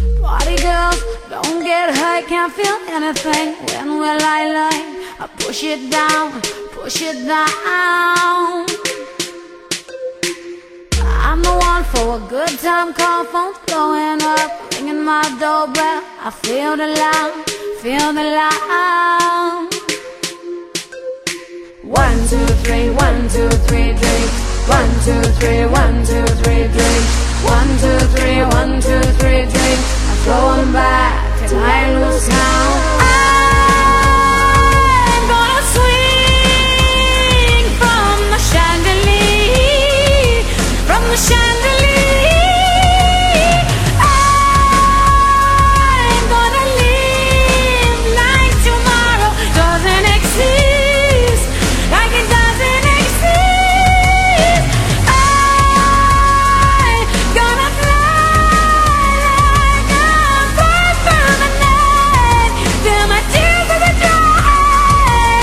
Party girls, don't get hurt, can't feel anything. When will I learn? I push it down, push it down. I'm the one for a good time, call phones blowing up, ringing my doorbell. I feel the loud, feel the loud. 1, 2, 3, 1, 2, 3, drink. 1, 2, 3, 1, 2, 3, drink. 1, 2, 3, 1, 2, 3, drink. I'm throwing back till I lose count. I'm gonna swing from the chandelier, from the chandelier. I'm gonna live like tomorrow doesn't exist, like it doesn't exist. I'm gonna fly like a bird through the night till my tears are dry.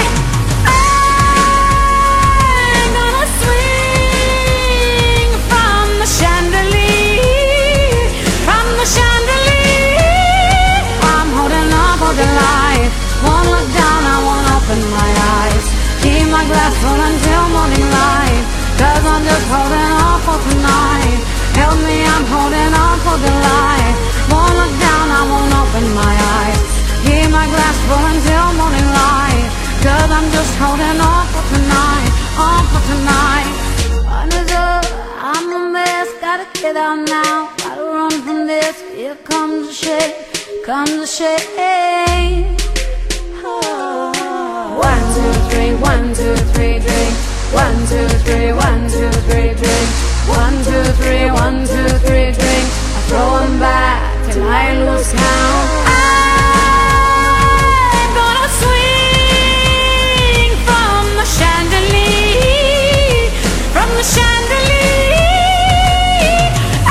I'm gonna swing from the chandelier, from the chandelier. I'm holding on for the light. Won't look down, I won't open my eyes. Keep my glass full until morning light, 'cause I'm just holding on for tonight. Help me, I'm holding on for the light. Won't look down, I won't open my eyes. Keep my glass full until morning light, 'cause I'm just holding on for tonight, on for tonight. Sun is up, I'm a mess, gotta get out now. Gotta run from this, here comes the shade, comes the shade. 1, 2, 3, 1, 2, 3, drink. 1, 2, 3, 1, 2, 3, drink. 1, 2, 3, 1, 2, 3, drink. I throw 'em back till I lose count. I'm gonna swing from the chandelier, from the chandelier.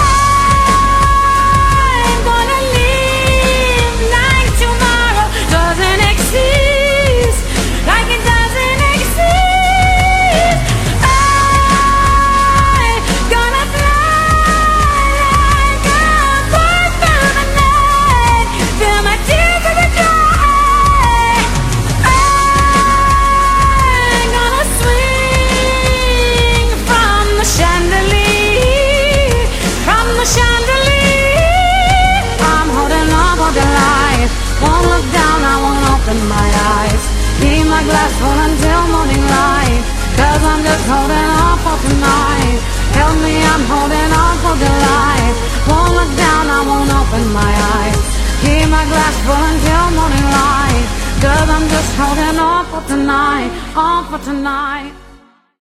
I'm gonna live like tomorrow doesn't exist, like it doesn't exist. I'm gonna fly like a bird through the night till my tears are dry. I'm gonna swing from the chandelier, from the chandelier. I'm holding on for the light. Won't look down, I won't open my eyes. Keep my glass full until morning light, 'cause I'm just holding on for tonight. Help me, I'm holding on for the light. Won't look down, I won't open my eyes. Keep my glass full until morning light, 'cause I'm just holding on for tonight, on for tonight.